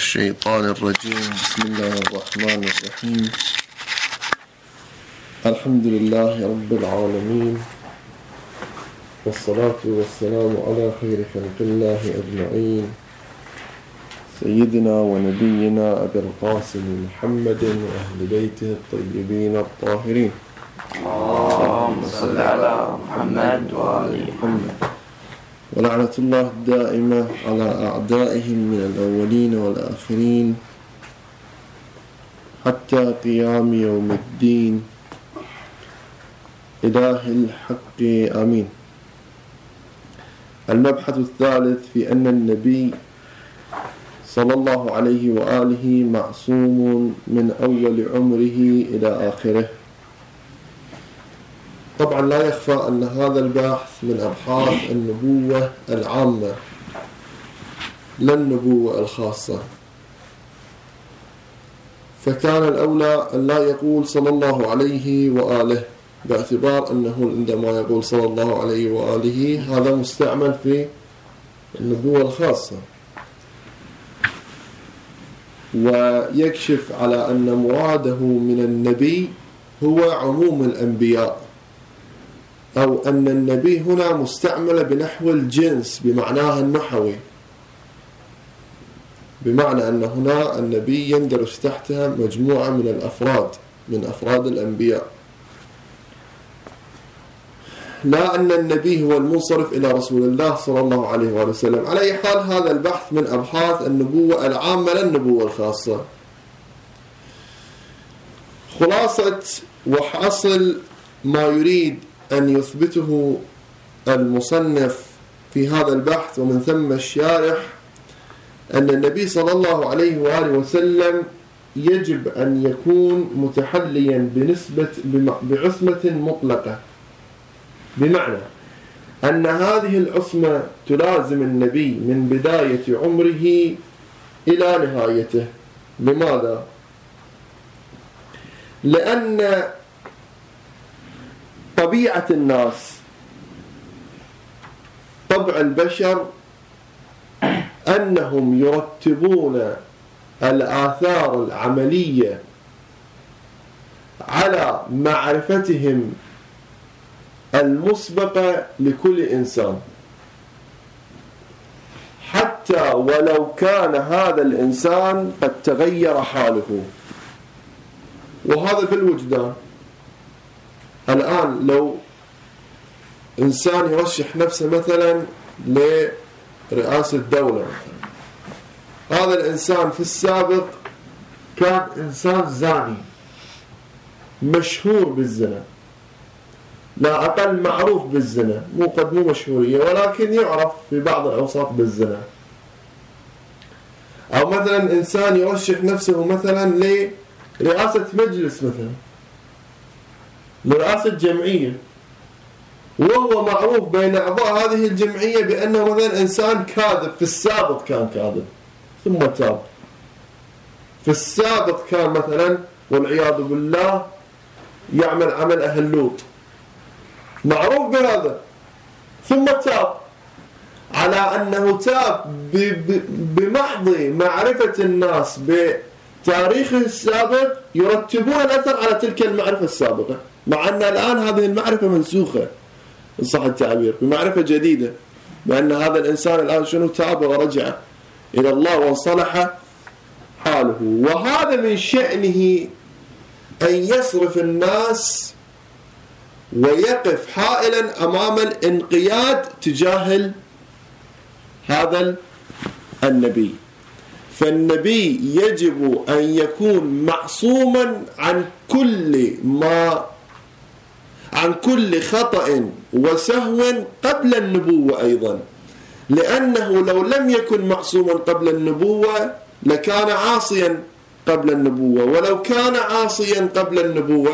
الشيطان الرجيم. بسم الله الرحمن الرحيم. الحمد لله رب العالمين، والصلاة والسلام على خير خلق الله أجمعين، سيدنا ونبينا أبي القاسم محمد وأهل بيته الطيبين الطاهرين. اللهم صل على محمد وآل محمد. ولعنة الله الدائمة على أعدائهم من الأولين والآخرين حتى قيام يوم الدين. إله الحق آمين. المبحث الثالث في أن النبي صلى الله عليه وآله معصوم من أول عمره إلى آخره. طبعا لا يخفى أن هذا البحث من أبحاث النبوة العامة لا النبوة الخاصة، فكان الأولى أن لا يقول صلى الله عليه وآله، باعتبار أنه عندما يقول صلى الله عليه وآله هذا مستعمل في النبوة الخاصة، ويكشف على أن مراده من النبي هو عموم الأنبياء، أو أن النبي هنا مستعمل بنحو الجنس بمعناها النحوي، بمعنى أن هنا النبي يندرج تحتها مجموعة من الأفراد من أفراد الأنبياء، لا أن النبي هو المنصرف إلى رسول الله صلى الله عليه وسلم. على أي حال هذا البحث من أبحاث النبوة العامة لا النبوة الخاصة. خلاصة وحاصل ما يريد أن يثبته المصنف في هذا البحث ومن ثم الشارح أن النبي صلى الله عليه وآله وسلم يجب أن يكون متحليا بعصمة مطلقة، بمعنى أن هذه العصمة تلازم النبي من بداية عمره إلى نهايته. لماذا؟ لأن طبيعة الناس، طبع البشر، أنهم يرتبون الآثار العملية على معرفتهم المسبقة لكل إنسان، حتى ولو كان هذا الإنسان قد تغير حاله. وهذا بالوجدان. الآن لو إنسان يرشح نفسه مثلا لرئاسة الدولة، هذا الإنسان في السابق كان إنسان زاني مشهور بالزنا، لا أقل معروف بالزنا، مو مشهورية ولكن يعرف في بعض الأوساط بالزنا. أو مثلا إنسان يرشح نفسه مثلا لرئاسة مجلس، مثلا لرئاسة جمعية، وهو معروف بين أعضاء هذه الجمعية بأنه مثلا إنسان كاذب، في السابق كان كاذب ثم تاب، في السابق كان مثلا والعياذ بالله يعمل عمل أهل لوط، معروف بهذا، ثم تاب، على أنه تاب بمحض معرفة الناس بتاريخه السابق يرتبون الأثر على تلك المعرفة السابقة، مع أن الآن هذه المعرفة منسوخة إن صح التعبير بمعرفة جديدة، بأن هذا الإنسان الآن شنو تاب ورجع إلى الله وانصلح حاله. وهذا من شأنه أن يصرف الناس ويقف حائلا أمام الانقياد تجاه هذا النبي. فالنبي يجب أن يكون معصوما عن كل خطأ وسهو قبل النبوة أيضا، لأنه لو لم يكن معصوما قبل النبوة لكان عاصيا قبل النبوة، ولو كان عاصيا قبل النبوة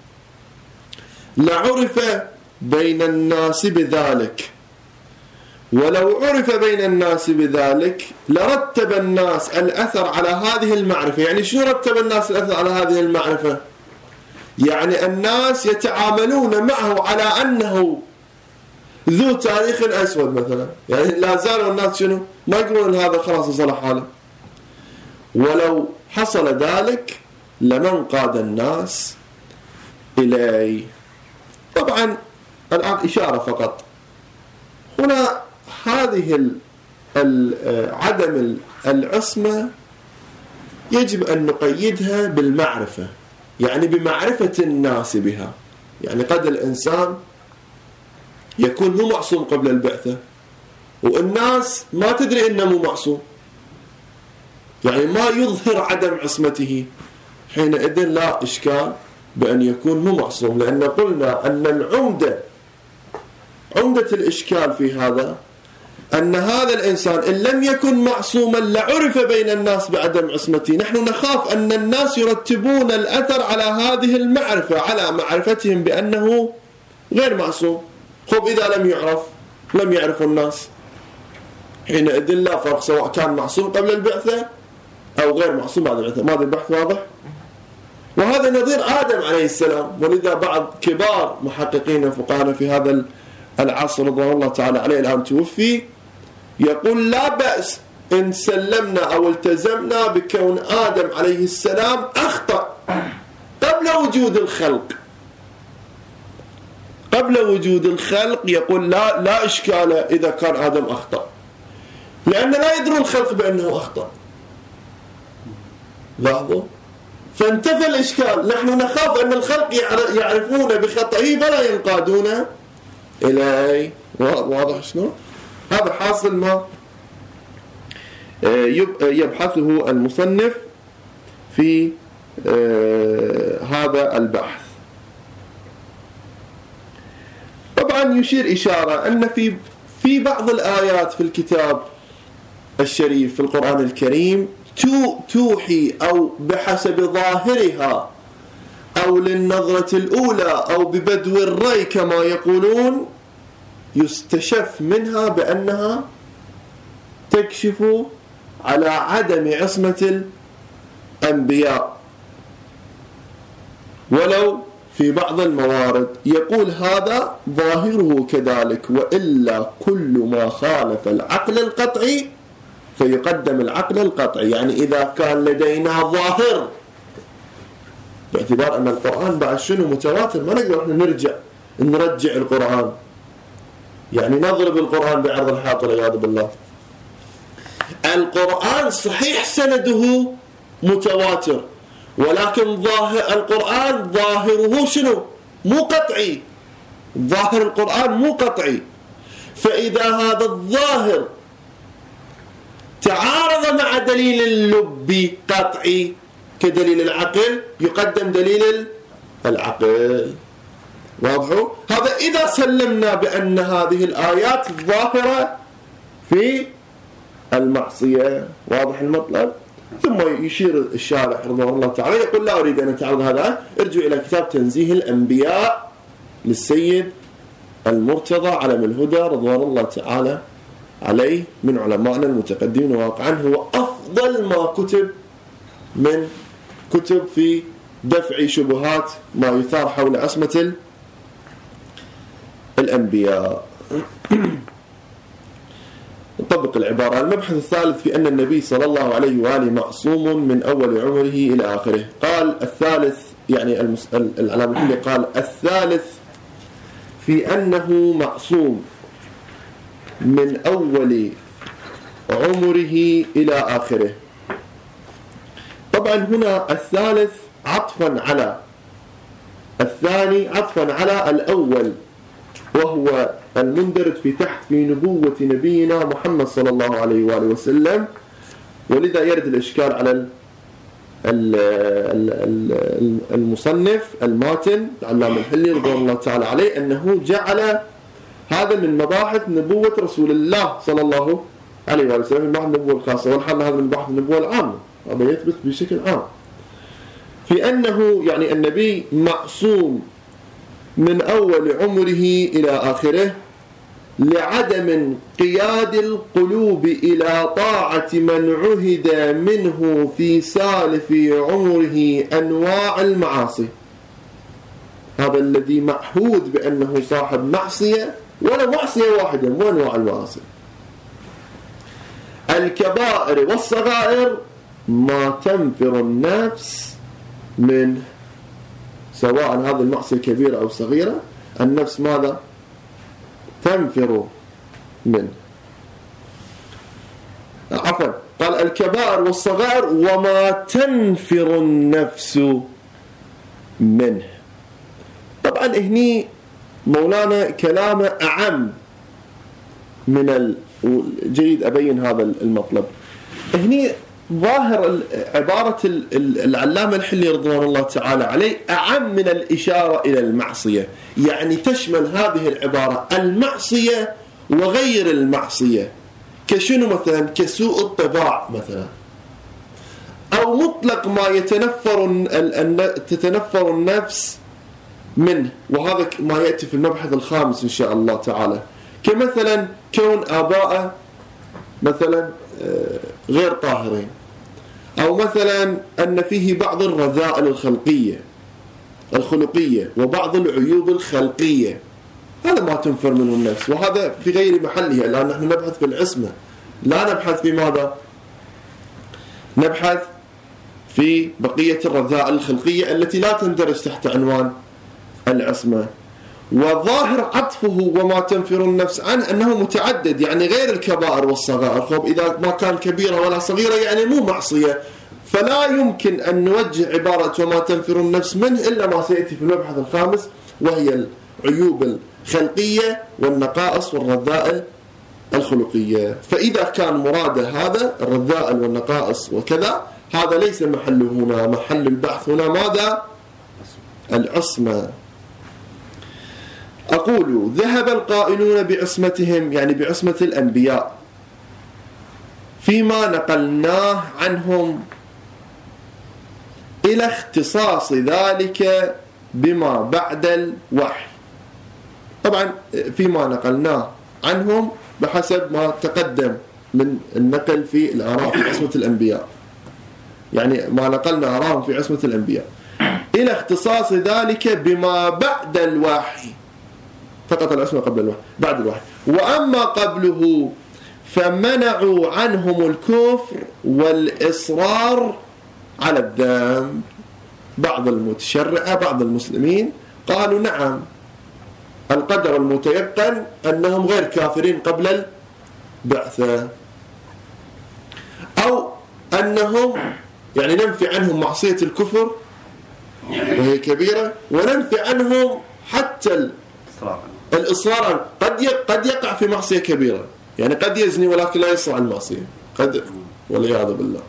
لعرف بين الناس بذلك، ولو عرف بين الناس بذلك لرتب الناس الأثر على هذه المعرفة. يعني شو رتب الناس الأثر على هذه المعرفة؟ يعني الناس يتعاملون معه على أنه ذو تاريخ أسود مثلا، يعني لا زالوا الناس شنو ما يقولون هذا خلاص صلح حاله، ولو حصل ذلك لمن قاد الناس إليه. طبعا الآن إشارة فقط. هنا هذه عدم العصمة يجب أن نقيدها بالمعرفة، يعني بمعرفة الناس بها. يعني قد الإنسان يكون مو معصوم قبل البعثة والناس ما تدري إنه مو معصوم، يعني ما يظهر عدم عصمته، حينئذ لا إشكال بأن يكون مو معصوم، لأن قلنا أن عمدة الإشكال في هذا أن هذا الإنسان إن لم يكن معصوما لعرف بين الناس بعدم عصمته. نحن نخاف أن الناس يرتبون الأثر على هذه المعرفة، على معرفتهم بأنه غير معصوم. خب إذا لم يعرف الناس، حينئذ لا فرق سواء كان معصوم قبل البعثة أو غير معصوم بعد البعثة. ماذا البحث واضح؟ وهذا نظير آدم عليه السلام. ولذا بعض كبار محققين وفقهاء في هذا العصر رضوان الله تعالى عليه الآن توفي، يقول لا بأس إن سلمنا أو التزمنا بكون آدم عليه السلام أخطأ قبل وجود الخلق. قبل وجود الخلق يقول لا إشكال إذا كان آدم أخطأ، لأن لا يدرون الخلق بأنه أخطأ. لاحظوا، فانتفى الإشكال. نحن نخاف أن الخلق يعرفون بخطئه فلا ينقادون إليه. واضح شنو؟ هذا حاصل ما يبحثه المصنف في هذا البحث. طبعا يشير إشارة أن في بعض الآيات في الكتاب الشريف في القرآن الكريم توحي أو بحسب ظاهرها أو للنظرة الأولى أو ببدو الرأي كما يقولون، يستشف منها بأنها تكشف على عدم عصمة الأنبياء، ولو في بعض الموارد يقول هذا ظاهره كذلك، وإلا كل ما خالف العقل القطعي فيقدم العقل القطعي. يعني إذا كان لدينا ظاهر، باعتبار أن القرآن بعد شنو متواتر، ما نقدر احنا نرجع القرآن، يعني نضرب القرآن بعرض الحائط والعياذ بالله. القرآن صحيح سنده متواتر، ولكن القرآن ظاهره شنو؟ مو قطعي. ظاهر القرآن مو قطعي، فإذا هذا الظاهر تعارض مع دليل اللب قطعي كدليل العقل يقدم دليل العقل. واضح؟ هذا إذا سلمنا بأن هذه الآيات ظاهرة في المعصية. واضح المطلب؟ ثم يشير الشارح رضوان الله تعالى يقول لا أريد أن أتعرض هذا، ارجع إلى كتاب تنزيه الأنبياء للسيد المرتضى علم الهدى رضوان الله تعالى عليه من علمائنا المتقدمين، واقعا هو أفضل ما كتب من كتب في دفع شبهات ما يثار حول عصمة الأنبياء. نطبق العبارة. المبحث الثالث في أن النبي صلى الله عليه وآله معصوم من أول عمره إلى آخره. قال الثالث، يعني العلامة اللي قال الثالث في أنه معصوم من أول عمره إلى آخره. طبعا هنا الثالث عطفا على الثاني، عطفا على الأول، وهو المندرج في نبوة نبينا محمد صلى الله عليه وآله وسلم. ولذا يرد الإشكال على المصنف الماتن العلامة الحلي رضي الله تعالى عليه أنه جعل هذا من مباحث نبوة رسول الله صلى الله عليه وآله وسلم، من مباحث النبوة الخاصة، والحال هذا من مباحث النبوة العامة. هذا يثبت بشكل عام في أنه يعني النبي معصوم من أول عمره إلى آخره لعدم قياد القلوب إلى طاعة من عهد منه في سالف عمره أنواع المعاصي. هذا الذي معهود بأنه صاحب معصية، ولا معصية واحدة، وأنواع المعاصي الكبائر والصغائر ما تنفر النفس منه، سواء هذه المعصية كبيرة أو صغيرة، النفس ماذا؟ تنفر منه. عفوا، قال الكبائر والصغائر وما تنفر النفس منه. طبعا هني مولانا كلامه أعم من جيد أبين هذا المطلب. هني ظاهر عبارة العلامة الحلي رضوان الله تعالى عليه أعم من الإشارة إلى المعصية، يعني تشمل هذه العبارة المعصية وغير المعصية. كشنو مثلا؟ كسوء الطباع مثلا، أو مطلق ما تتنفر النفس منه، وهذا ما يأتي في المبحث الخامس إن شاء الله تعالى. كمثلا كون آباء مثلا غير طاهرين، أو مثلا أن فيه بعض الرذائل الخلقية وبعض العيوب الخلقية، هذا ما تنفر منه النفس، وهذا في غير محله. الآن نحن نبحث في العصمة، لا نبحث في ماذا؟ نبحث في بقية الرذائل الخلقية التي لا تندرج تحت عنوان العصمة. وظاهر عطفه وما تنفر النفس عنه أنه متعدد، يعني غير الكبائر والصغائر. خب إذا ما كان كبيرة ولا صغيرة يعني مو معصية، فلا يمكن أن نوجه عبارة وما تنفر النفس منه إلا ما سيأتي في المبحث الخامس، وهي العيوب الخلقية والنقائص والرذائل الخلقية. فإذا كان مراده هذا الرذائل والنقائص وكذا، هذا ليس محله هنا. محل البحث هنا ماذا؟ العصمة. أقول ذهب القائلون بعصمتهم، يعني بعصمة الأنبياء، فيما نقلناه عنهم إلى اختصاص ذلك بما بعد الوحي. طبعا فيما نقلناه عنهم بحسب ما تقدم من النقل في الآراء في عصمة الأنبياء، يعني ما نقلنا آراءهم في عصمة الأنبياء إلى اختصاص ذلك بما بعد الوحي، فقط العصمة قبل الوحي، بعد الوحي. وأما قبله فمنعوا عنهم الكفر والإصرار على الذنب. بعض المتشرعة بعض المسلمين قالوا نعم، القدر المتيقن أنهم غير كافرين قبل البعثة، أو أنهم يعني ننفي عنهم معصية الكفر وهي كبيرة، وننفي عنهم حتى الإصرار. قد يقع في معصية كبيرة، يعني قد يزني ولكن لا يصر عن المعصية، قد، والعياذ بالله.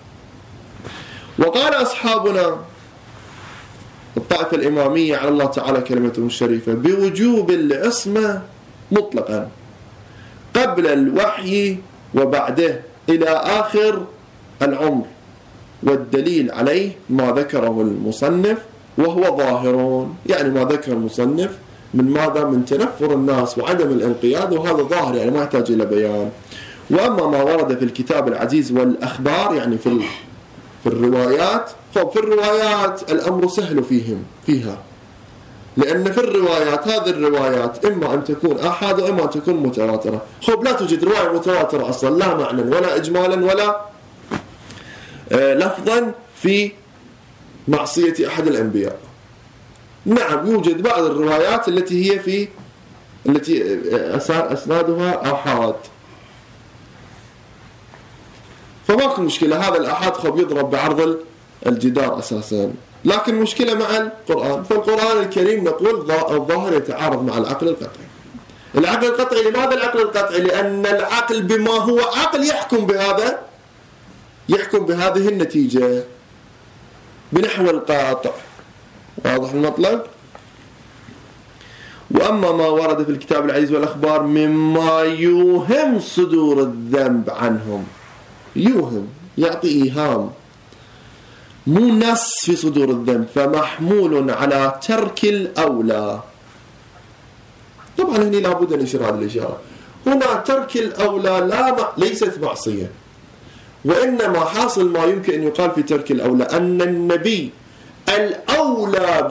وقال أصحابنا الطائفة الإمامية على الله تعالى كلمتهم الشريفة بوجوب العصمة مطلقا قبل الوحي وبعده إلى آخر العمر، والدليل عليه ما ذكره المصنف وهو ظاهر، يعني ما ذكر المصنف من ماذا؟ من تنفر الناس وعدم الانقياد، وهذا ظاهر يعني ما يحتاج إلى بيان. وأما ما ورد في الكتاب العزيز والأخبار، يعني في الروايات، في الروايات الأمر سهل فيها، لأن في الروايات هذه الروايات إما أن تكون أحاد وإما أن تكون متواترة. لا توجد رواية متواترة أصلا، لا معنى ولا إجمالا ولا لفظا في معصية أحد الأنبياء. نعم يوجد بعض الروايات التي هي التي أسنادها أحاد، فماكو مشكلة، هذا الأحاد يضرب بعرض الجدار أساسا. لكن مشكلة مع القرآن، فالقرآن الكريم نقول الظاهر يتعارض مع العقل القطعي. العقل القطعي، لماذا العقل القطعي؟ لأن العقل بما هو عقل يحكم بهذه النتيجة بنحو القاطع. واضح المطلب؟ وأما ما ورد في الكتاب العزيز والأخبار مما يوهم صدور الذنب عنهم، يوهم يعطي إيهام، مو نص في صدور الذنب، فمحمول على ترك الأولى. طبعا هنا لابد أن يشير هذه الإشارة. هنا ترك الأولى ليست معصية، وإنما حاصل ما يمكن أن يقال في ترك الأولى أن النبي الأولى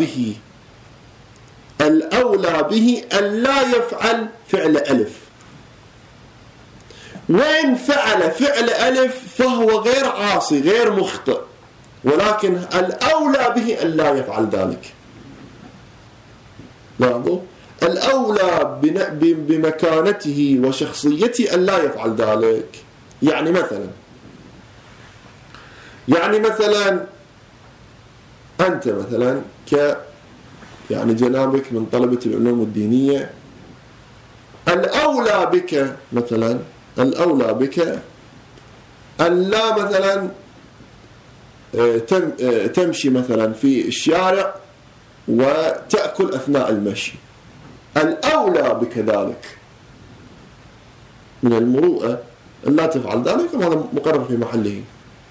به أن لا يفعل فعل ألف، وين فعل فعل ألف فهو غير عاصي غير مخطئ، ولكن الأولى به أن لا يفعل ذلك. لاحظوا، الأولى بمكانته وشخصيته أن لا يفعل ذلك. يعني مثلا أنت مثلا يعني جنابك من طلبة العلوم الدينية، الأولى بك أن لا مثلا تمشي مثلا في الشارع وتأكل أثناء المشي. الأولى بك ذلك، من المروءة أن لا تفعل ذلك، وهذا مقرر في محله.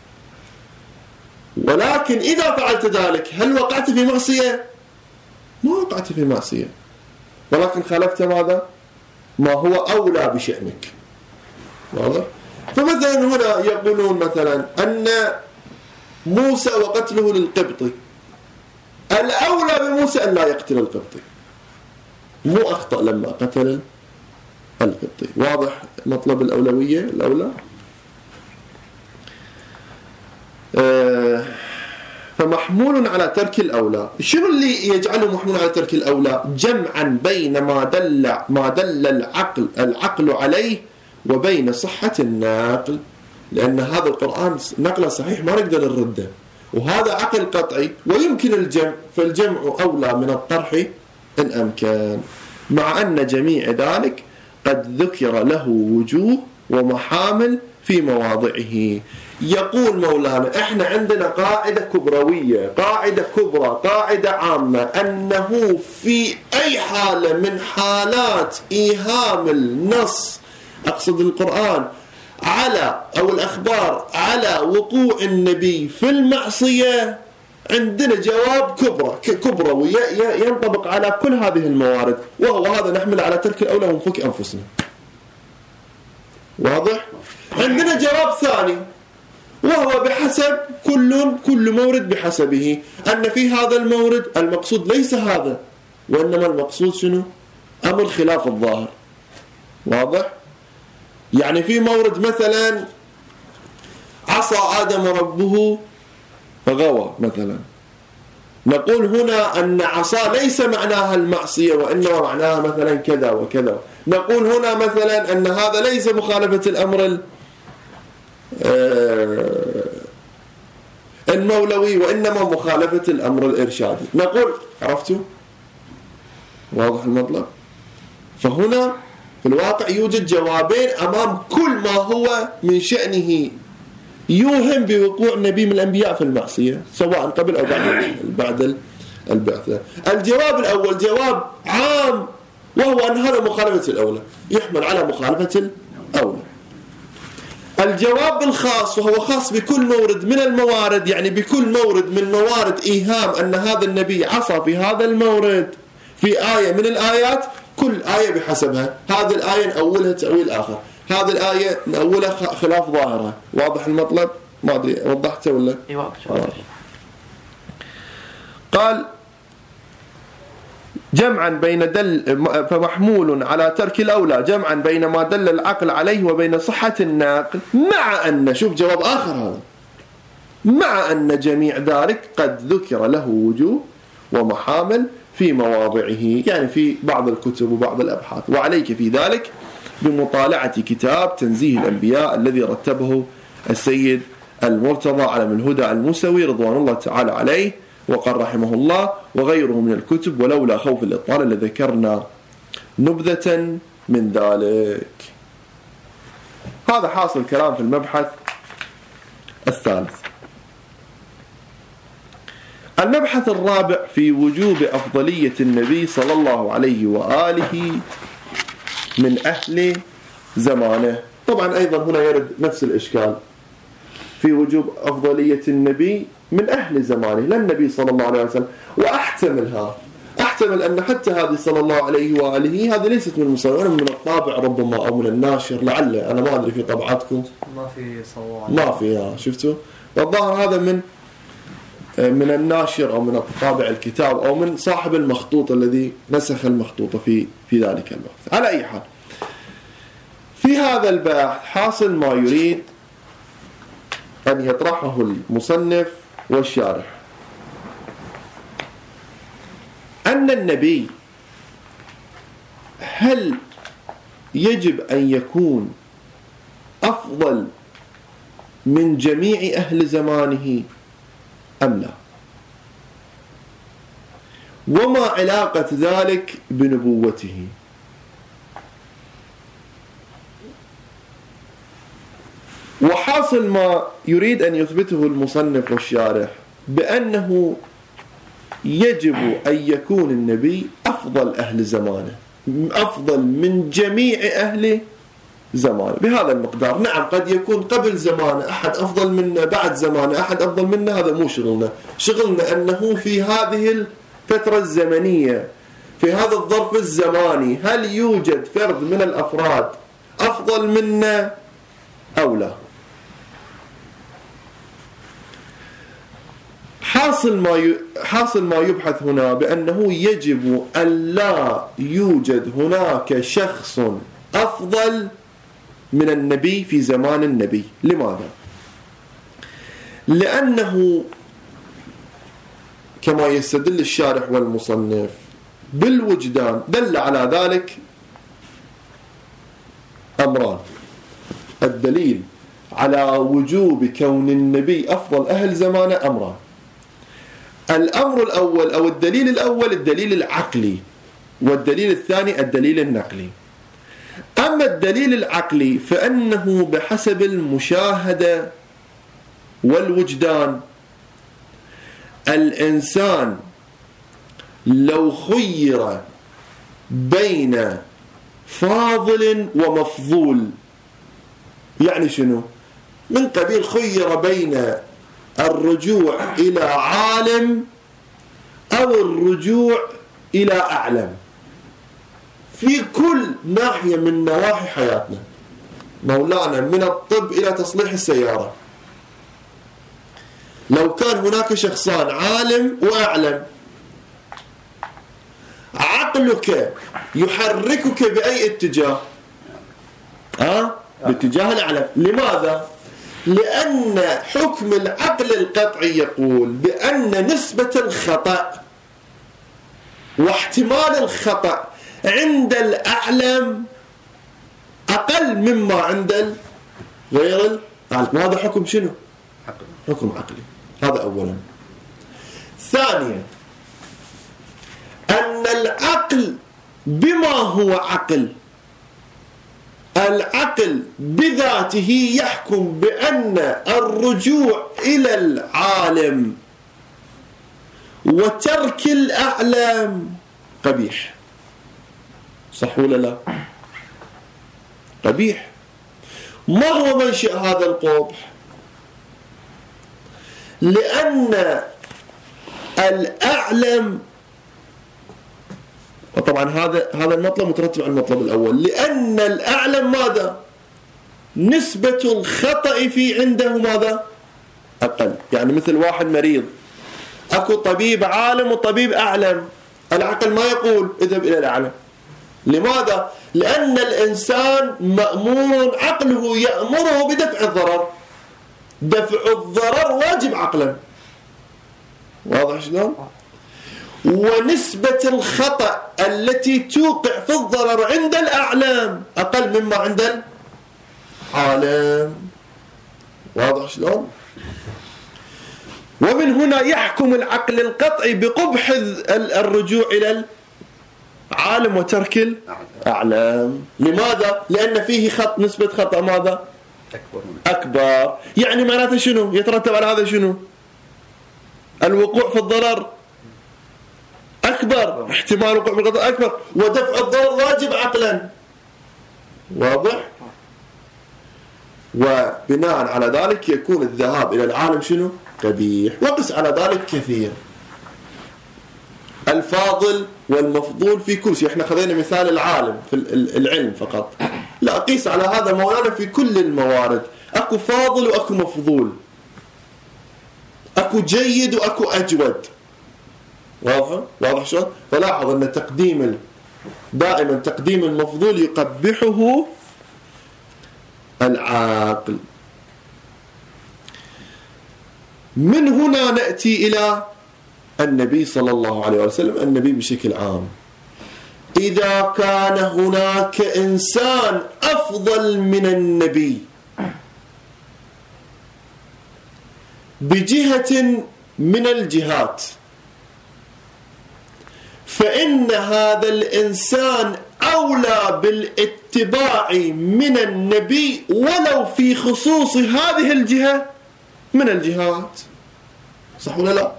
ولكن إذا فعلت ذلك هل وقعت في معصية؟ ما وقعت في معصية، ولكن خالفت ماذا؟ ما هو أولى بشأنك. واضح؟ فمثلا هنا يقولون مثلا أن موسى وقتله للقبطي، الأولى بموسى أن لا يقتل القبطي، مو أخطأ لما قتل القبطي. واضح مطلب الأولوية؟ الأولى. فمحمول على ترك الأولى. شنو اللي يجعله محمول على ترك الأولى؟ جمعا بين ما دل العقل عليه وبين صحة النقل، لأن هذا القرآن نقله صحيح ما نقدر نرده، وهذا عقل قطعي ويمكن الجمع، فالجمع أولى من الطرح إن أمكن، مع أن جميع ذلك قد ذكر له وجوه ومحامل في مواضعه. يقول مولانا احنا عندنا قاعدة كبروية، قاعدة كبرى، قاعدة عامة، أنه في أي حالة من حالات إيهام النص، أقصد القرآن، على أو الأخبار على وقوع النبي في المعصية، عندنا جواب كبروي ينطبق على كل هذه الموارد، وهو هذا نحمل على ترك الأولى ونفك أنفسنا. واضح؟ عندنا جواب ثاني، وهو بحسب كل مورد بحسبه، أن في هذا المورد المقصود ليس هذا، وإنما المقصود شنو؟ أمر خلاف الظاهر. واضح؟ يعني في مورد مثلا عصى آدم ربه فغوى مثلا، نقول هنا أن عصى ليس معناها المعصية، وإنما معناها مثلا كذا وكذا. نقول هنا مثلا أن هذا ليس مخالفة الأمر المولوي، وإنما مخالفة الأمر الإرشادي. نقول عرفتوا؟ واضح المطلب؟ فهنا في الواقع يوجد جوابين أمام كل ما هو من شأنه يوهم بوقوع النبي من الأنبياء في المعصية، سواء قبل أو بعد البعثة. الجواب الأول جواب عام، وهو أن هذا مخالفة الأولى، يحمل على مخالفة الأولى. الجواب الخاص وهو خاص بكل مورد من الموارد، يعني بكل مورد من موارد إيهام أن هذا النبي عصى في هذا المورد في آية من الآيات، كل آية بحسبها. هذه الآية نأولها تأويل آخر، هذه الآية نأولها خلاف ظاهرها. واضح المطلب؟ ما أدري وضحته ولا؟ قال جمعا بين فمحمول على ترك الأولى جمعا بين ما دل العقل عليه وبين صحة الناقل، مع أن، شوف جواب آخر هذا، مع أن جميع ذلك قد ذكر له وجوه ومحامل في مواضعه، يعني في بعض الكتب وبعض الأبحاث. وعليك في ذلك بمطالعة كتاب تنزيه الأنبياء الذي رتبه السيد المرتضى علم الهدى الموسوي رضوان الله تعالى عليه وقال رحمه الله، وغيره من الكتب، ولولا خوف الإطالة لذكرنا نبذة من ذلك. هذا حاصل الكلام في المبحث الثالث. المبحث الرابع في وجوب أفضلية النبي صلى الله عليه وآله من أهل زمانه. طبعا أيضا هنا يرد نفس الإشكال في وجوب أفضلية النبي من أهل زمانه، لا النبي صلى الله عليه وسلم. أحتمل أن حتى هذه صلى الله عليه وآله هذه ليست من المصنف، من الطابع ربما أو من الناشر، لعل، أنا ما أدري في طبعاتكم ما في صواب، ما في، شفتوا؟ والظاهر هذا من الناشر أو من الطابع الكتاب أو من صاحب المخطوط الذي نسخ المخطوطة في ذلك الوقت. على أي حال، في هذا البحث حاصل ما يريد أن يطرحه المصنف والشارح، أن النبي هل يجب أن يكون أفضل من جميع أهل زمانه أم لا؟ وما علاقة ذلك بنبوته؟ وحاصل ما يريد أن يثبته المصنف والشارح بأنه يجب أن يكون النبي أفضل أهل زمانه، أفضل من جميع أهل زمانه بهذا المقدار. نعم قد يكون قبل زمانه أحد أفضل منا، بعد زمانه أحد أفضل منا، هذا مو شغلنا أنه في هذه الفترة الزمنية، في هذا الظرف الزماني، هل يوجد فرد من الأفراد أفضل منا أو لا؟ حاصل ما يبحث هنا بأنه يجب أن لا يوجد هناك شخص أفضل من النبي في زمان النبي. لماذا؟ لأنه كما يستدل الشارح والمصنف بالوجدان دل على ذلك أمران. الدليل على وجوب كون النبي أفضل أهل زمانه أمران. الأمر الأول أو الدليل الأول الدليل العقلي، والدليل الثاني الدليل النقلي. أما الدليل العقلي فإنه بحسب المشاهدة والوجدان الإنسان لو خير بين فاضل ومفضول، يعني شنو؟ من قبيل خير بين الرجوع إلى عالم أو الرجوع إلى أعلم في كل ناحية من نواحي حياتنا مولانا، من الطب إلى تصليح السيارة. لو كان هناك شخصان عالم وأعلم، عقلك يحركك بأي اتجاه؟ باتجاه الأعلم. لماذا؟ لأن حكم العقل القطعي يقول بأن نسبة الخطأ واحتمال الخطأ عند الأعلم أقل مما عند غير الأعلم. هذا حكم شنو؟ حكم عقلي. هذا أولا. ثانيا أن العقل بما هو عقل، العقل بذاته يحكم بأن الرجوع إلى العالم وترك الأعلام قبيح. صح ولا لا؟ قبيح. ما هو منشأ هذا القبح؟ لأن الأعلم، وطبعا هذا المطلب مترتب على المطلب الأول، لأن الأعلم ماذا؟ نسبة الخطأ في عنده ماذا؟ أقل. يعني مثل واحد مريض، أكو طبيب عالم وطبيب أعلم، العقل ما يقول اذهب إلى الأعلم. لماذا؟ لأن الإنسان مأمور، عقله يأمره بدفع الضرر. دفع الضرر واجب عقلا. واضح شلون؟ ونسبة الخطأ التي توقع في الضرر عند الأعلام أقل مما عند العالم. واضح شلون؟ ومن هنا يحكم العقل القطعي بقبح الرجوع إلى العالم وترك الأعلام. لماذا؟ لأن فيه نسبة خطأ ماذا؟ أكبر. يعني معناته شنو؟ يترتب على هذا شنو؟ الوقوع في الضرر أكبر، احتمال وقوع في الخطأ أكبر، ودفع الضرر واجب عقلا. واضح؟ وبناء على ذلك يكون الذهاب إلى العالم شنو؟ قبيح. وقس على ذلك كثير. الفاضل والمفضول في كل شيء. احنا خذينا مثال العالم في العلم فقط، لا قيس على هذا مولانا في كل الموارد. اكو فاضل واكو مفضول، اكو جيد واكو اجود. واضح شلون؟ فلاحظ ان دائما تقديم المفضول يقبحه العقل. من هنا نأتي إلى النبي صلى الله عليه وسلم. النبي بشكل عام، إذا كان هناك إنسان أفضل من النبي بجهة من الجهات، فإن هذا الإنسان أولى بالاتباع من النبي ولو في خصوص هذه الجهة من الجهات. صح ولا لا؟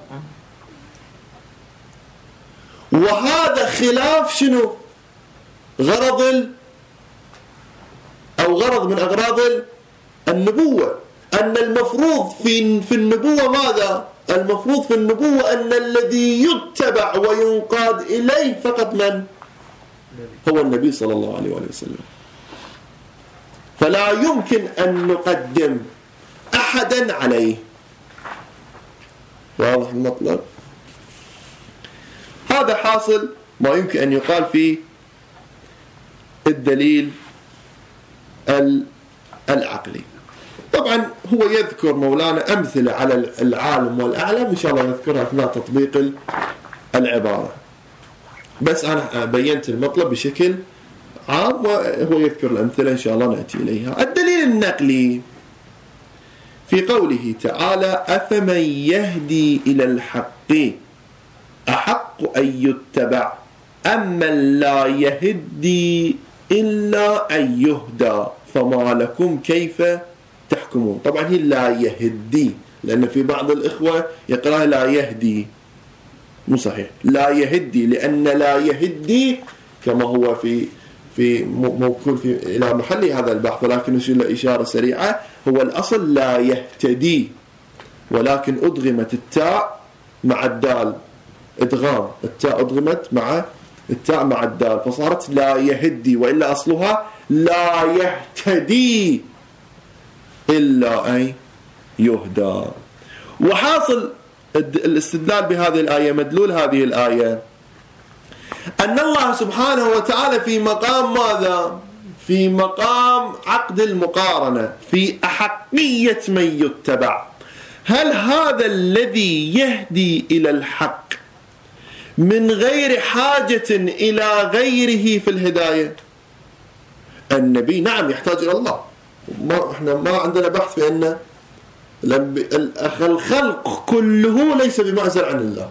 وهذا خلاف شنو؟ غرض من أغراض النبوة. أن المفروض في النبوة ماذا؟ المفروض في النبوة أن الذي يتبع وينقاد إليه فقط من؟ هو النبي صلى الله عليه وسلم. فلا يمكن أن نقدم أحدا عليه. واضح المطلب؟ هذا حاصل ما يمكن أن يقال في الدليل العقلي. طبعا هو يذكر مولانا أمثلة على العالم والأعلم، إن شاء الله نذكرها أثناء تطبيق العبارة، بس أنا بينت المطلب بشكل عام وهو يذكر الأمثلة إن شاء الله نأتي إليها. الدليل النقلي في قوله تعالى: أفمن يهدي إلى الحق أحق أن يتبع أم من لا يهدي إلا أن يهدى فما لكم كيف تحكمون. طبعا هي لا يهدي، لأن في بعض الإخوة يقرأ لا يهدي، مو صحيح، لا يهدي، لأن لا يهدي كما هو في موكول إلى محل هذا البحث، ولكن نشير إشارة سريعة، هو الأصل لا يهتدي، ولكن أدغمت التاء مع الدال، إدغام التاء أدغمت مع التاء مع الدال فصارت لا يهدي، وإلا أصلها لا يهتدي إلا أن يهدى. وحاصل الاستدلال بهذه الآية، مدلول هذه الآية، أن الله سبحانه وتعالى في مقام ماذا؟ في مقام عقد المقارنة، في أحقية من يتبع. هل هذا الذي يهدي إلى الحق من غير حاجة إلى غيره في الهداية؟ النبي نعم يحتاج إلى الله، احنا ما عندنا بحث في أن الخلق كله ليس بمعزل عن الله.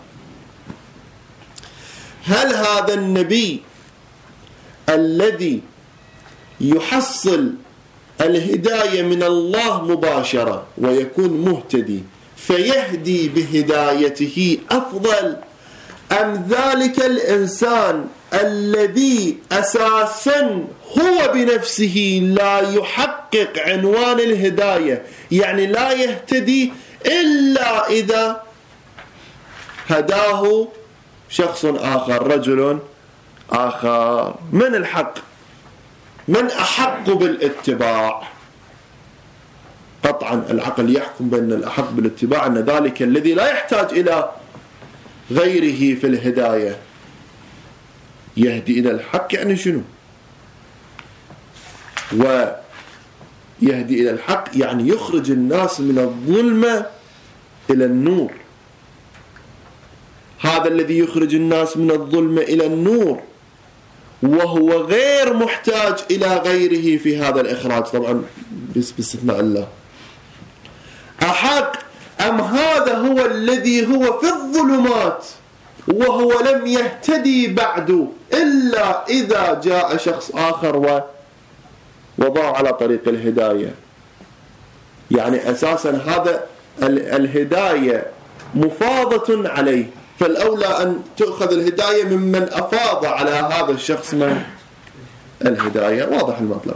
هل هذا النبي الذي يحصل الهداية من الله مباشرة ويكون مهتدي فيهدي بهدايته أفضل، أم ذلك الإنسان الذي أساسا هو بنفسه لا يحقق عنوان الهداية، يعني لا يهتدي إلا إذا هداه شخص آخر، رجل آخر؟ من الحق؟ من أحق بالاتباع؟ قطعا العقل يحكم بأن الأحق بالاتباع أن ذلك الذي لا يحتاج إلى غيره في الهداية. يهدي إلى الحق يعني شنو؟ ويهدي إلى الحق يعني يخرج الناس من الظلمة إلى النور. هذا الذي يخرج الناس من الظلمة إلى النور وهو غير محتاج إلى غيره في هذا الإخراج، طبعا باستثناء الله. أحق أم هذا هو الذي هو في الظلمات وهو لم يهتدي بعد إلا إذا جاء شخص آخر وضع على طريق الهداية؟ يعني أساسا هذا الهداية مفاضة عليه، فالأولى أن تأخذ الهداية ممن أفاض على هذا الشخص من الهداية. واضح المطلب.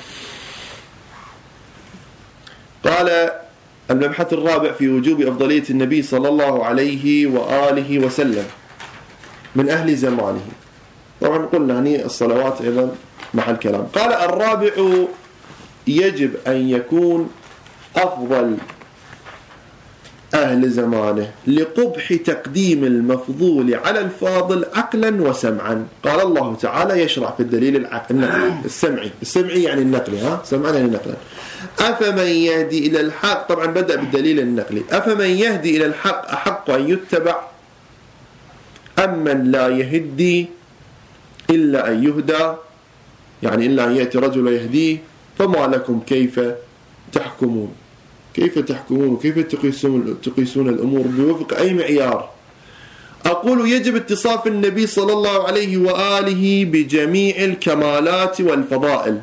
قال المبحث الرابع في وجوب أفضلية النبي صلى الله عليه وآله وسلم من أهل زمانه. طبعا قلنا هني الصلوات أيضا مع الكلام. قال الرابع يجب أن يكون أفضل أهل زمانه لقبح تقديم المفضول على الفاضل عقلا وسمعا. قال الله تعالى يشرع في الدليل السمعي يعني النقلي، سمعا يعني نقلا. أفمن يهدي إلى الحق، طبعا بدأ بالدليل النقلي، أفمن يهدي إلى الحق أحق أن يتبع أم من لا يهدي إلا أن يهدى، يعني إلا أن يأتي رجل يهديه، فما لكم كيف تحكمون؟ كيف تحكمون وكيف تقيسون الأمور بوفق أي معيار؟ أقول يجب اتصاف النبي صلى الله عليه وآله بجميع الكمالات والفضائل،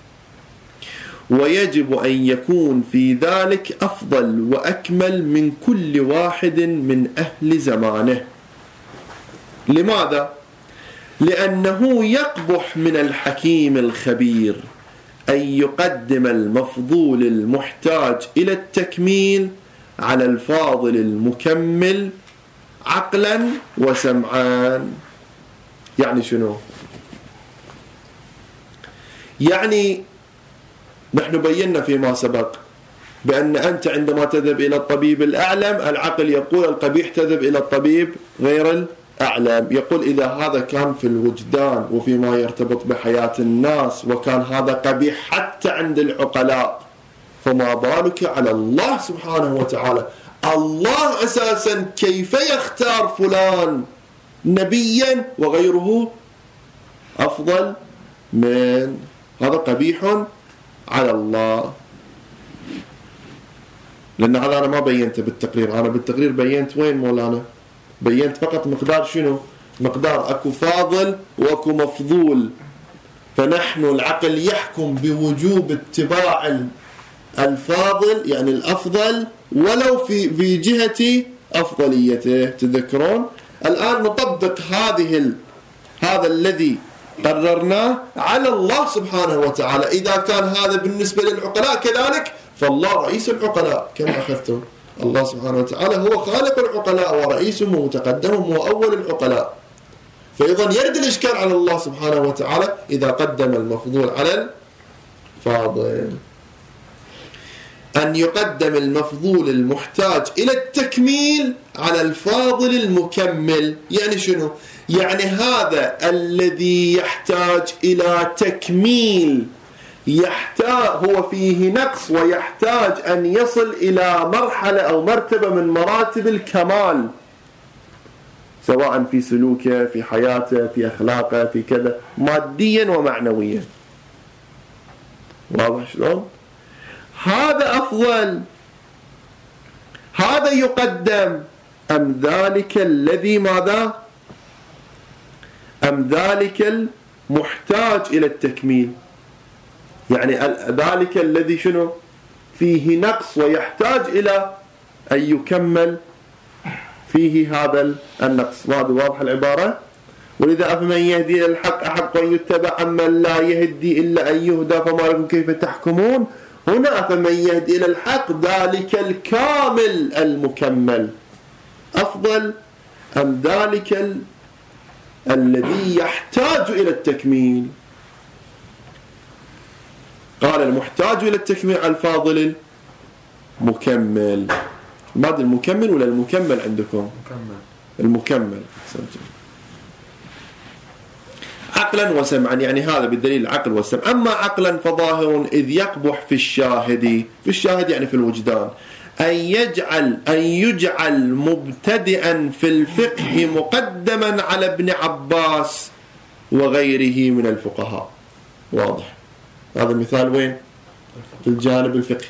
ويجب أن يكون في ذلك أفضل وأكمل من كل واحد من أهل زمانه. لماذا؟ لأنه يقبح من الحكيم الخبير أن يقدم المفضول المحتاج إلى التكميل على الفاضل المكمل عقلا وسمعان. يعني شنو؟ يعني نحن بينا فيما سبق بأن أنت عندما تذهب إلى الطبيب الأعلم العقل يقول القبيح، تذهب إلى الطبيب غير الأعلم يقول إذا هذا كان في الوجدان وفيما يرتبط بحياة الناس وكان هذا قبيح حتى عند العقلاء، فما بالك على الله سبحانه وتعالى؟ الله أساسا كيف يختار فلان نبيا وغيره أفضل من هذا؟ قبيح على الله. لأن هذا أنا ما بينته بالتقرير، أنا بالتقرير بينت وين مولانا؟ بينت فقط مقدار شنو؟ مقدار أكو فاضل وأكو مفضول، فنحن العقل يحكم بوجوب اتباع الفاضل يعني الأفضل ولو في جهة أفضليته. تذكرون؟ الآن نطبق هذا الذي قررناه على الله سبحانه وتعالى. إذا كان هذا بالنسبة للعقلاء كذلك فالله رئيس العقلاء كما أخذتم. الله سبحانه وتعالى هو خالق العقلاء ورئيسهم ومتقدمهم وأول العقلاء، فأيضا يرد الإشكال على الله سبحانه وتعالى إذا قدم المفضول على الفاضل. أن يقدم المفضول المحتاج إلى التكميل على الفاضل المكمل. يعني شنو؟ يعني هذا الذي يحتاج إلى تكميل هو فيه نقص ويحتاج أن يصل إلى مرحلة أو مرتبة من مراتب الكمال، سواء في سلوكه، في حياته، في أخلاقه، في كذا، ماديا ومعنويا. واضح شلون؟ هذا أفضل، هذا يقدم أم ذلك الذي ماذا؟ أم ذلك المحتاج إلى التكميل، يعني ذلك الذي شنو؟ فيه نقص ويحتاج إلى أن يكمل فيه هذا النقص. واضح العبارة؟ ولذا أفمن يهدي إلى الحق أحق أن يتبع أمن لا يهدي إلا أن يهدى فما لكم كيف تحكمون. هنا أفمن يهدي إلى الحق ذلك الكامل المكمل أفضل أم ذلك الذي يحتاج إلى التكميل؟ قال المحتاج إلى التكميل على الفاضل المكمل. ماذا المكمل ولا المكمل عندكم؟ المكمل. عقلا وسمعا، يعني هذا بالدليل العقل والسمع. أما عقلا فظاهر إذ يقبح في الشاهد يعني في الوجدان أن يجعل مبتدئا في الفقه مقدما على ابن عباس وغيره من الفقهاء. واضح؟ هذا مثال وين؟ في الجانب الفقهي.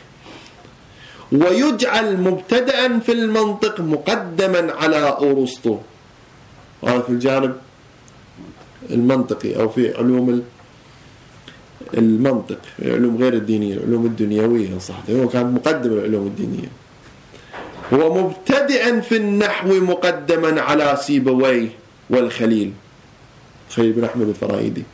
ويجعل مبتدئا في المنطق مقدما على أرسطو، هذا في الجانب المنطقي أو في علوم المنطق، علوم غير الدينية، العلوم الدنيوية صح، هو كان مقدم العلوم الدينية. ومبتدئا في النحو مقدما على سيبويه والخليل، خليل بن أحمد الفرايدي.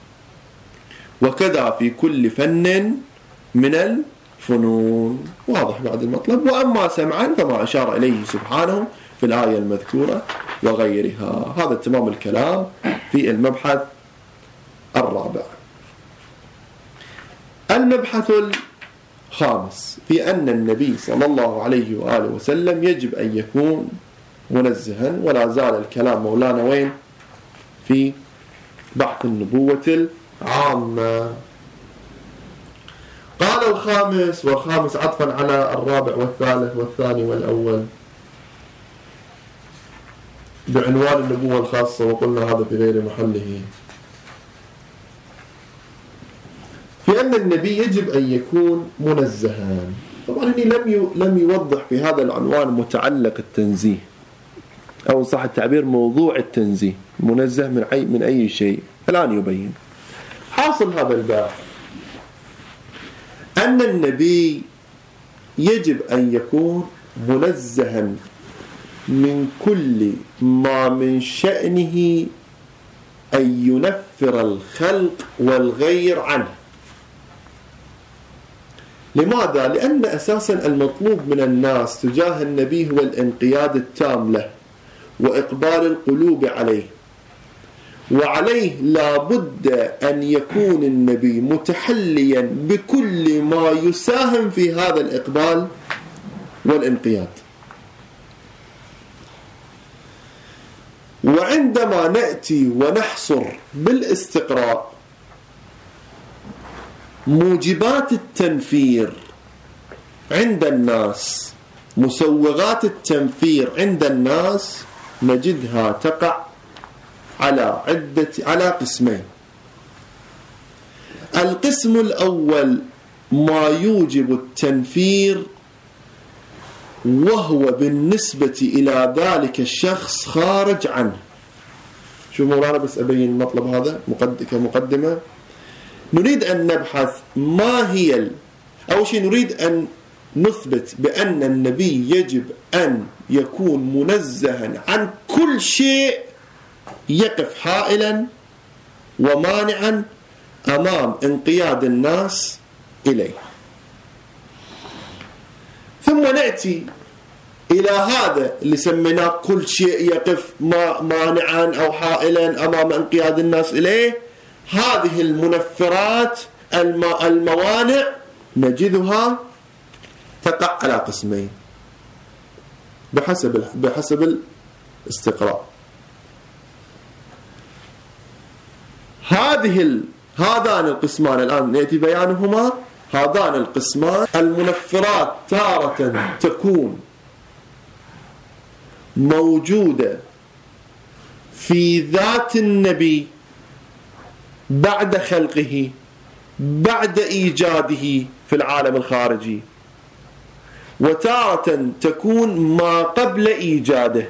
وكذا في كل فن من الفنون. واضح بعد المطلب. وأما سمعا فما أشار إليه سبحانه في الآية المذكورة وغيرها. هذا تمام الكلام في المبحث الرابع. المبحث خامس في أن النبي صلى الله عليه وآله وسلم يجب أن يكون منزها، ولا زال الكلام مولانا وين؟ في بحث النبوة العامة. قال الخامس، والخامس عطفا على الرابع والثالث والثاني والأول، بعنوان النبوة الخاصة، وقلنا هذا في غير محله، في أن النبي يجب أن يكون منزها. طبعا لم يوضح في هذا العنوان متعلق التنزيه، أو صح التعبير موضوع التنزيه، منزه من أي شيء، الآن يبين. حاصل هذا الباب أن النبي يجب أن يكون منزها من كل ما من شأنه أن ينفر الخلق والغير عنه. لماذا؟ لأن أساسا المطلوب من الناس تجاه النبي هو الانقياد التام له وإقبال القلوب عليه، وعليه لا بد أن يكون النبي متحليا بكل ما يساهم في هذا الإقبال والانقياد. وعندما نأتي ونحصر بالاستقراء موجبات التنفير عند الناس، مسوغات التنفير عند الناس، نجدها تقع على قسمين. القسم الأول ما يوجب التنفير، وهو بالنسبة إلى ذلك الشخص خارج عنه. شو مولانا بس أبين المطلب هذا كمقدمة. نريد أن نبحث ما هي أول شيء نريد أن نثبت بأن النبي يجب أن يكون منزها عن كل شيء يقف حائلا ومانعا أمام انقياد الناس إليه. ثم نأتي إلى هذا اللي سميناه كل شيء يقف مانعا أو حائلا أمام انقياد الناس إليه. هذه المنفرات الموانع نجدها تقع على قسمين بحسب الاستقراء. هذان القسمان الآن نأتي بيانهما. هذان القسمان المنفرات تارة تكون موجودة في ذات النبي بعد خلقه، بعد إيجاده في العالم الخارجي، وتارة تكون ما قبل إيجاده.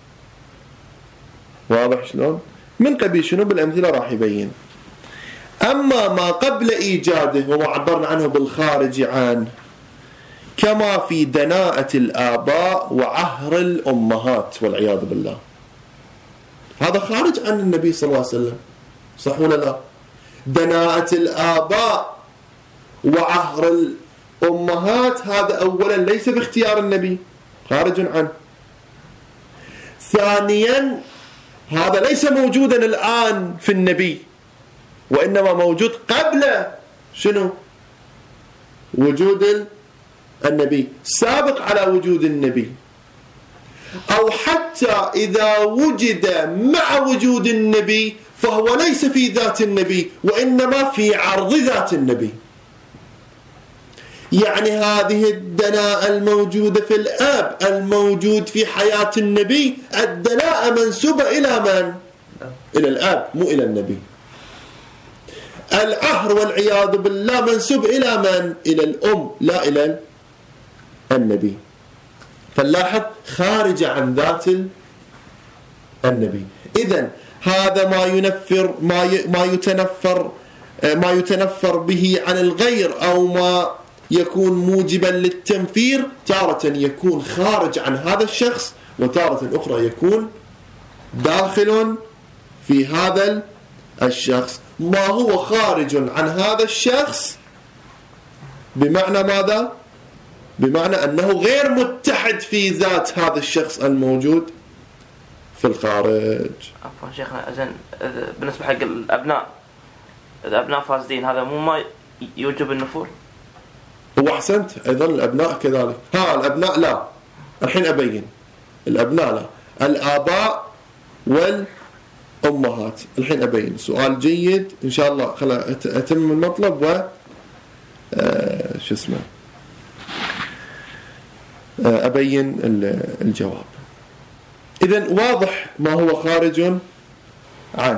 واضح شلون؟ من قبيل شنو؟ بالأمثلة راح يبين. أما ما قبل إيجاده وما عبرنا عنه بالخارج عنه، كما في دناءة الآباء وعهر الأمهات والعياذ بالله، هذا خارج عن النبي صلى الله عليه وسلم، صح ولا لا؟ دناءة الآباء وعهر الأمهات هذا أولا ليس باختيار النبي، خارج عنه. ثانيا هذا ليس موجودا الآن في النبي، وإنما موجود قبل شنو؟ وجود النبي، سابق على وجود النبي، أو حتى إذا وجد مع وجود النبي فهو ليس في ذات النبي وإنما في عرض ذات النبي. يعني هذه الدناءة الموجودة في الآب الموجود في حياة النبي، الدناءة منسوبة إلى من؟ إلى الآب مو إلى النبي. العهر والعياذ بالله منسوب إلى من؟ إلى الأم لا إلى النبي. فنلاحظ خارج عن ذات النبي. إذن هذا ما ينفر ما يتنفر به عن الغير، أو ما يكون موجبا للتنفير، تارة يكون خارج عن هذا الشخص، وتارة أخرى يكون داخل في هذا الشخص. ما هو خارج عن هذا الشخص بمعنى ماذا؟ بمعنى أنه غير متحد في ذات هذا الشخص الموجود في الخارج. عفوا شيخنا، إذن بالنسبة حق الأبناء، إذا أبناء فاسدين هذا مو ما يوجب النفور؟ وأحسنت أيضا الأبناء كذلك. الأبناء لا، الحين أبين الأبناء لا، الآباء والأمهات الحين أبين. سؤال جيد إن شاء الله. خلا أتم المطلب و شو اسمه أبين الجواب. إذن واضح ما هو خارج عنه.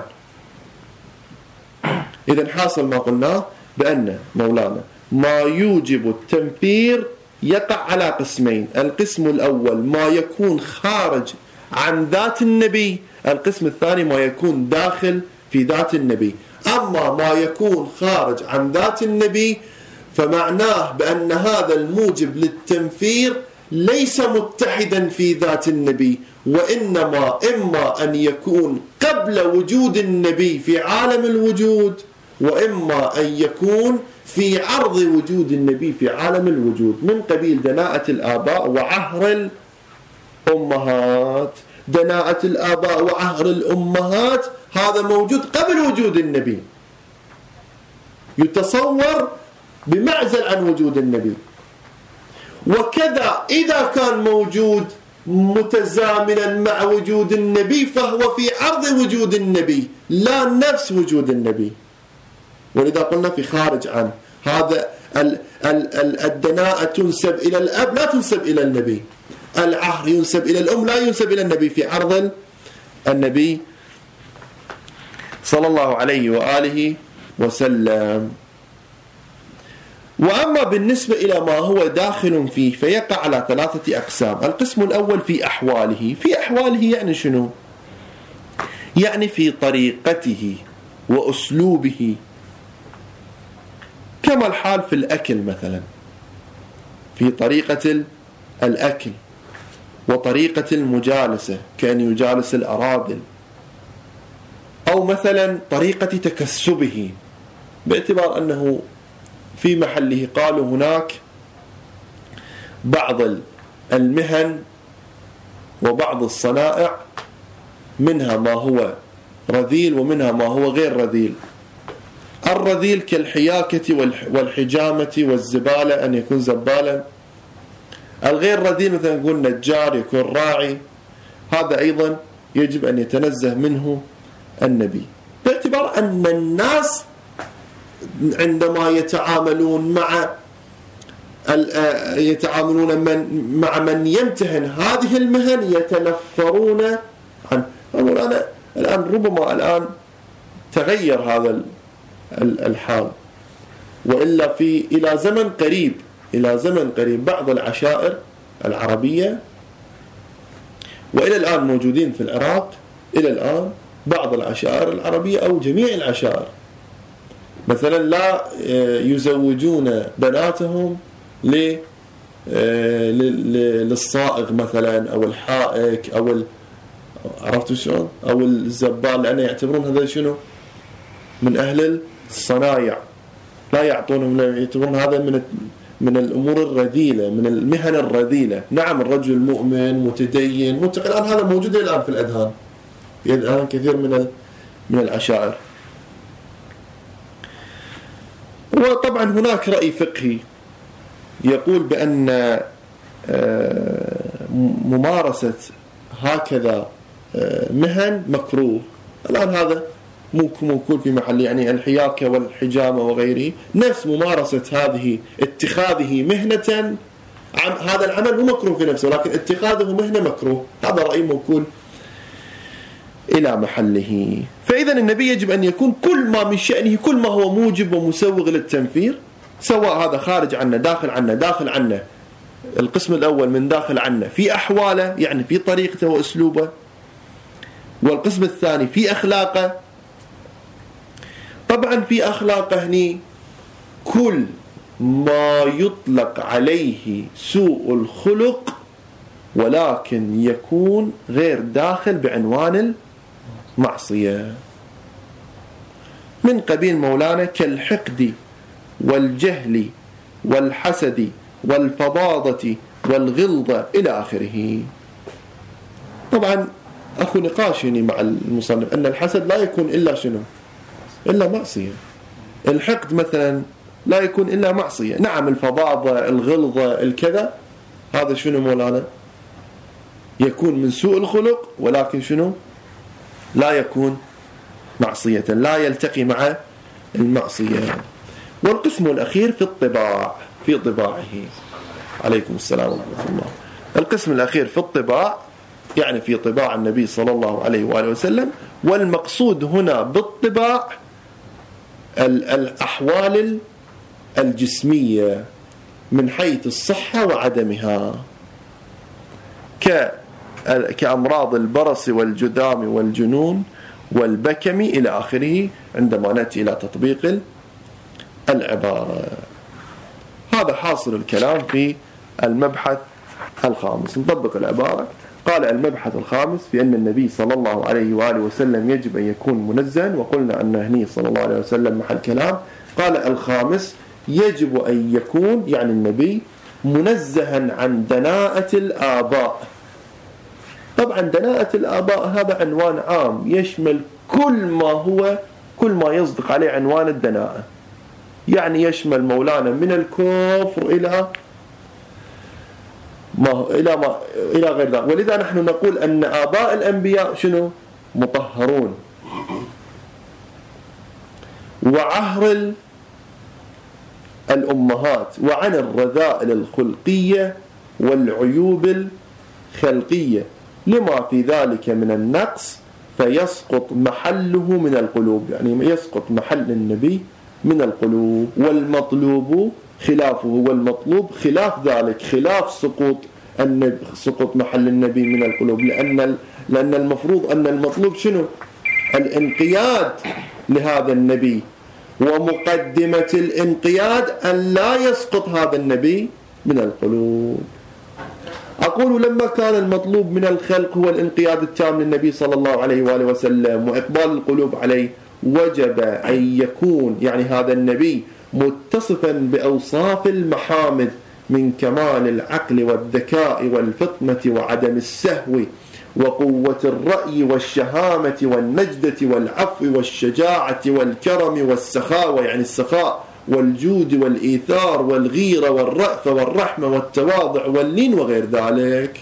إذن حاصل ما قلناه بأن مولانا ما يوجب التنفير يقع على قسمين. القسم الأول ما يكون خارج عن ذات النبي، القسم الثاني ما يكون داخل في ذات النبي. أما ما يكون خارج عن ذات النبي فمعناه بأن هذا الموجب للتنفير ليس متحدا في ذات النبي، وإنما إما أن يكون قبل وجود النبي في عالم الوجود، وإما أن يكون في عرض وجود النبي في عالم الوجود، من قبيل دناءة الآباء وعهر الأمهات. دناءة الآباء وعهر الأمهات هذا موجود قبل وجود النبي، يتصور بمعزل عن وجود النبي. وكذا إذا كان موجود متزامنا مع وجود النبي فهو في عرض وجود النبي لا نفس وجود النبي. ولذا قلنا في خارج عنه. هذا الدناءة تنسب إلى الأب لا تنسب إلى النبي، العهر ينسب إلى الأم لا ينسب إلى النبي، في عرض النبي صلى الله عليه وآله وسلم. وأما بالنسبة إلى ما هو داخل فيه فيقع على 3 أقسام. القسم الأول في أحواله. في أحواله يعني شنو؟ يعني في طريقته وأسلوبه، كما الحال في الأكل مثلا، في طريقة الأكل وطريقة المجالسة كأن يجالس الأراذل، أو مثلا طريقة تكسبه، باعتبار أنه في محله. قالوا هناك بعض المهن وبعض الصنائع منها ما هو رذيل ومنها ما هو غير رذيل. الرذيل كالحياكة والحجامة والزبالة، أن يكون زبالا. الغير رذيل مثلا نقول نجار، يكون راعي. هذا أيضا يجب أن يتنزه منه النبي، باعتبار أن الناس عندما يتعاملون مع من يمتهن هذه المهن يتنفرون عنه. أنا الآن ربما تغير هذا الحال، وإلا إلى زمن قريب بعض العشائر العربية، وإلى الآن موجودين في العراق إلى الآن بعض العشائر العربية أو جميع العشائر مثلا لا يزوجون بناتهم للصائغ مثلا أو الحائك أو عرفتوا شلون، أو الزبال، لأنه يعتبرون هذا شنو من أهل الصنايع، لا يعطونهم، يعتبرون هذا من الأمور الرذيلة، من المهن الرذيلة. نعم الرجل المؤمن متدين متقي، الآن هذا موجود الآن في الأذهان، في أذهان كثير من العشائر. وطبعا هناك رأي فقهي يقول بأن ممارسة هكذا مهن مكروه. الآن هذا ممكن في محل، يعني الحياكة والحجامة وغيره، نفس ممارسة اتخاذه مهنة. هذا العمل هو مكروه في نفسه، لكن اتخاذه مهنة مكروه. هذا رأي موكول إلى محله. فإذا النبي يجب أن يكون كل ما من شأنه، كل ما هو موجب ومسوغ للتنفير، سواء هذا خارج عنا داخل عنا. القسم الأول من داخل عنا في أحواله، يعني في طريقته وأسلوبه، والقسم الثاني في أخلاقه. طبعا في أخلاقه هني كل ما يطلق عليه سوء الخلق، ولكن يكون غير داخل بعنوان المعصية، من قبيل مولانا كالحقد والجهل والحسد والفظاظة والغلظة إلى آخره. طبعا أخو نقاشني مع المصنف أن الحسد لا يكون إلا شنو؟ إلا معصية. الحقد مثلا لا يكون إلا معصية. نعم الفظاظة الغلظة الكذا هذا شنو مولانا يكون من سوء الخلق، ولكن شنو لا يكون معصية، لا يلتقي مع المعصية. والقسم الأخير في الطباع، في طباعه. عليكم السلام ورحمة الله. القسم الأخير في الطباع يعني في طباع النبي صلى الله عليه وآله وسلم. والمقصود هنا بالطباع الأحوال الجسمية من حيث الصحة وعدمها، كأمراض البرص والجذام والجنون والبكم إلى آخره، عندما نأتي إلى تطبيق العبارة. هذا حاصل الكلام في المبحث الخامس. نطبق العبارة. قال المبحث الخامس في أن النبي صلى الله عليه وآله وسلم يجب أن يكون منزها، وقلنا أن هني صلى الله عليه وسلم محل كلام. قال الخامس يجب أن يكون يعني النبي منزها عن دناءة الآباء. طبعا دناءة الآباء هذا عنوان عام يشمل كل ما يصدق عليه عنوان الدناءة، يعني يشمل مولانا من الكفر إلى غير ذلك. ولذا نحن نقول أن آباء الأنبياء شنو مطهرون، وعهر الأمهات، وعن الرذائل الخلقية والعيوب الخلقية لما في ذلك من النقص، فيسقط محله من القلوب، يعني يسقط محل النبي من القلوب. والمطلوب خلافه، والمطلوب خلاف ذلك، خلاف سقوط محل النبي من القلوب، لأن المفروض أن المطلوب شنو الانقياد لهذا النبي، ومقدمة الانقياد أن لا يسقط هذا النبي من القلوب. أقول لما كان المطلوب من الخلق هو الانقياد التام للنبي صلى الله عليه وآله وسلم وإقبال القلوب عليه، وجب أن يكون يعني هذا النبي متصفا بأوصاف المحامد من كمال العقل والذكاء والفطنة وعدم السهو وقوة الرأي والشهامة والنجدة والعفو والشجاعة والكرم والسخاوة، يعني السخاء والجود والإيثار والغيرة والرأفة والرحمة والتواضع واللين وغير ذلك.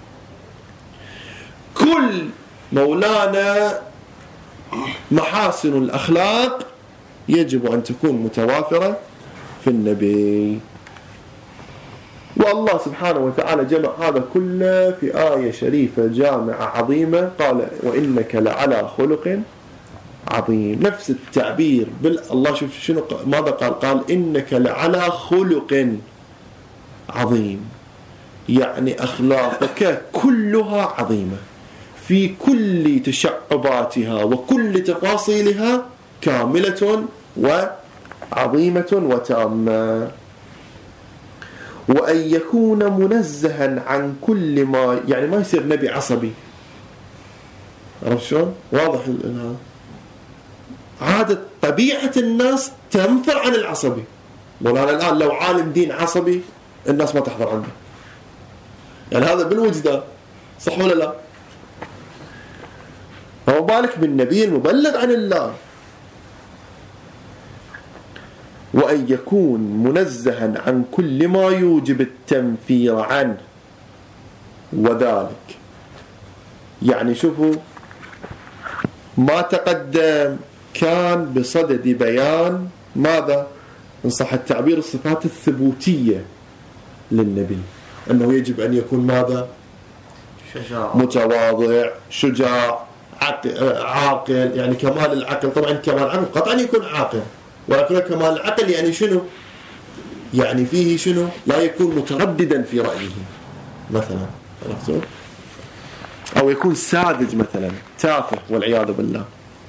كل مولانا محاسن الأخلاق يجب أن تكون متوافرة في النبي. والله سبحانه وتعالى جمع هذا كله في آية شريفة جامعة عظيمة، قال وإنك لعلى خلق عظيم. نفس التعبير الله شوف شنو ماذا قال إنك لعلى خلق عظيم، يعني أخلاقك كلها عظيمة في كل تشعباتها وكل تفاصيلها كاملة وعظيمة وتامة. وأن يكون منزها عن كل ما، يعني ما يصير نبي عصبي. عرفت شلون؟ واضح هذا عادة طبيعة الناس تنفر عن العصبي. مولانا الآن لو عالم دين عصبي الناس ما تحضر عنده، يعني هذا بالوجدان، صح ولا لا؟ فما بالك بالنبي المبلغ عن الله. وأن يكون منزها عن كل ما يوجب التنفير عنه، وذلك يعني شوفوا ما تقدم كان بصدد بيان ماذا إن صح التعبير الصفات الثبوتية للنبي، أنه يجب أن يكون ماذا متواضع شجاع عاقل، يعني كمال العقل. طبعا كمال العقل قطعا يكون عاقل، ولكن كمال العقل يعني شنو؟ يعني فيه شنو؟ لا يكون مترددا في رأيه مثلا، أو يكون ساذج مثلا تافه والعياذ بالله.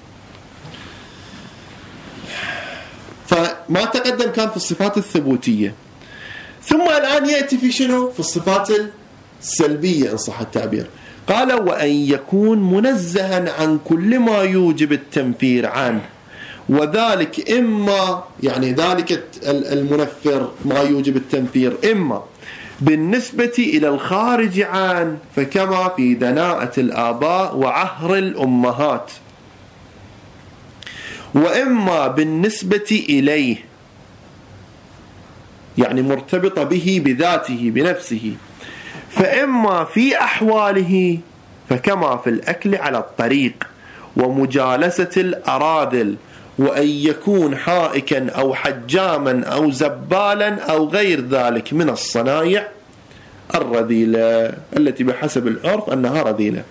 فما تقدم كان في الصفات الثبوتية، ثم الآن يأتي في شنو؟ في الصفات السلبية إن صح التعبير. قال وأن يكون منزها عن كل ما يوجب التنفير عنه، وذلك إما يعني ذلك المنفر ما يوجب التنفير إما بالنسبة إلى الخارج عنه، فكما في دناءة الآباء وعهر الأمهات، وإما بالنسبة إليه يعني مرتبطة به بذاته بنفسه. فإما في أحواله فكما في الأكل على الطريق ومجالسة الأراذل، وأن يكون حائكا أو حجاما أو زبالا أو غير ذلك من الصنايع الرذيلة التي بحسب العرف أنها رذيلة.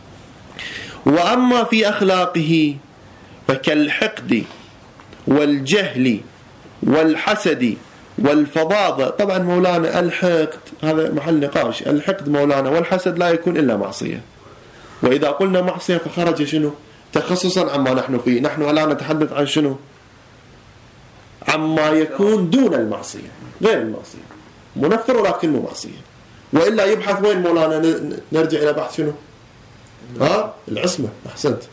وأما في أخلاقه فكالحقد والجهل والحسد والفظاظة. طبعا مولانا الحقد هذا محل نقاش، الحقد مولانا والحسد لا يكون إلا معصية، وإذا قلنا معصية فخرج شنو؟ تخصصا عما نحن فيه. نحن الآن نتحدث عن شنو؟ عما يكون دون المعصية، غير المعصية، منفر ولكنه معصية. وإلا يبحث وين مولانا؟ نرجع إلى بحث شنو؟ العصمة. أحسنت.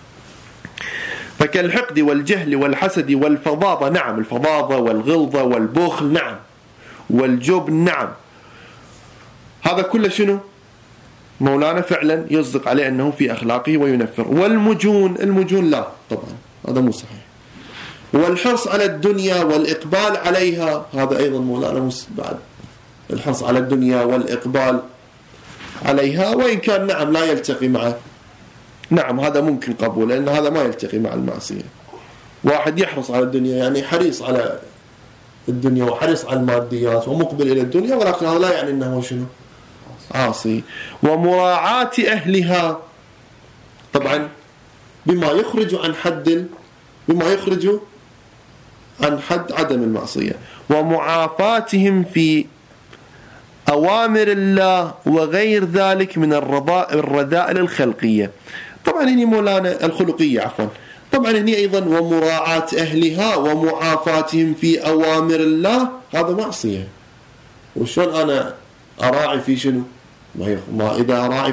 فكالحقد والجهل والحسد والفظاظة، نعم، الفظاظة والغلظة والبخل، نعم، والجبن، نعم، هذا كله شنو مولانا فعلا يصدق عليه أنه في أخلاقه وينفر. والمجون، المجون لا طبعا هذا مو صحيح. والحرص على الدنيا والإقبال عليها، هذا أيضا مولانا بعد الحرص على الدنيا والإقبال عليها، وإن كان نعم لا يلتقي معه، نعم هذا ممكن قبول، لأن هذا ما يلتقي مع المعصية. واحد يحرص على الدنيا يعني حريص على الدنيا وحريص على الماديات ومقبل إلى الدنيا، ولكن هذا لا يعني أنه شنو؟ عاصي. ومراعاة أهلها، طبعا بما يخرج عن حد، بما يخرج عن حد عدم المعصية. ومعافاتهم في أوامر الله وغير ذلك من الرذائل الخلقية. طبعا هني مولانا الخلقية عفوا، طبعا هني أيضا ومراعاة أهلها ومعافاتهم في أوامر الله، هذا معصية. وشون أنا أراعي في شنو؟ ما إذا أراعي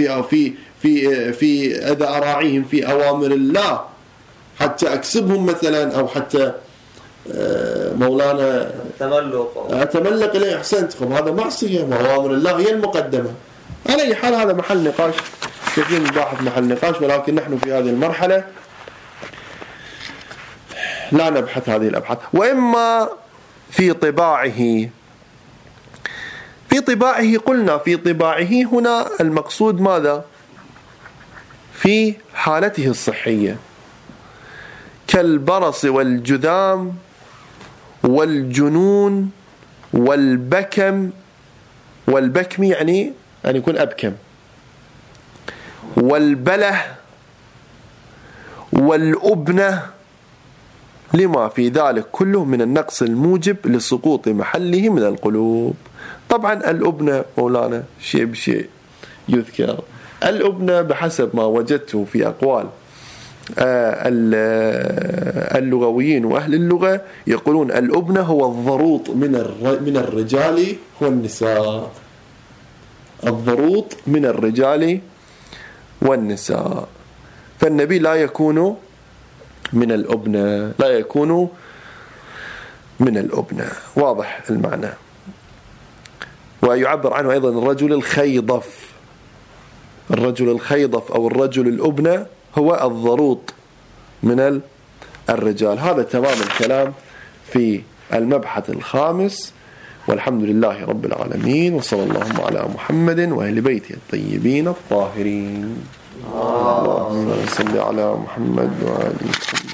في إذا أراعيهم في أوامر الله حتى أكسبهم مثلا، أو حتى مولانا أتملق إليه، أحسنتكم، هذا معصية، وأوامر الله هي المقدمة. على أي حال هذا محل نقاش، كثير من الباحث محل نقاش، ولكن نحن في هذه المرحلة لا نبحث هذه الأبحاث. وإما في طباعه، في طباعه قلنا في طباعه هنا المقصود ماذا؟ في حالته الصحية، كالبرص والجذام والجنون والبكم، والبكم يعني أن يكون أبكم، والبله والأبنة، لما في ذلك كله من النقص الموجب لسقوط محله من القلوب. طبعا الأبنة مولانا شيء بشيء يذكر. الأبنة بحسب ما وجدته في أقوال اللغويين وأهل اللغة يقولون الأبنة هو الضروط من الرجال والنساء، الضروط من الرجال والنساء. فالنبي لا يكون من الأبنة، لا يكون من الأبنة، واضح المعنى. ويعبر عنه أيضا الرجل الخيضف، الرجل الخيضف أو الرجل الأبنة هو الضروط من الرجال. هذا تمام الكلام في المبحث الخامس، والحمد لله رب العالمين، وصلى اللهم على محمد وأهل بيته الطيبين الطاهرين. اللهم صل على محمد وآله.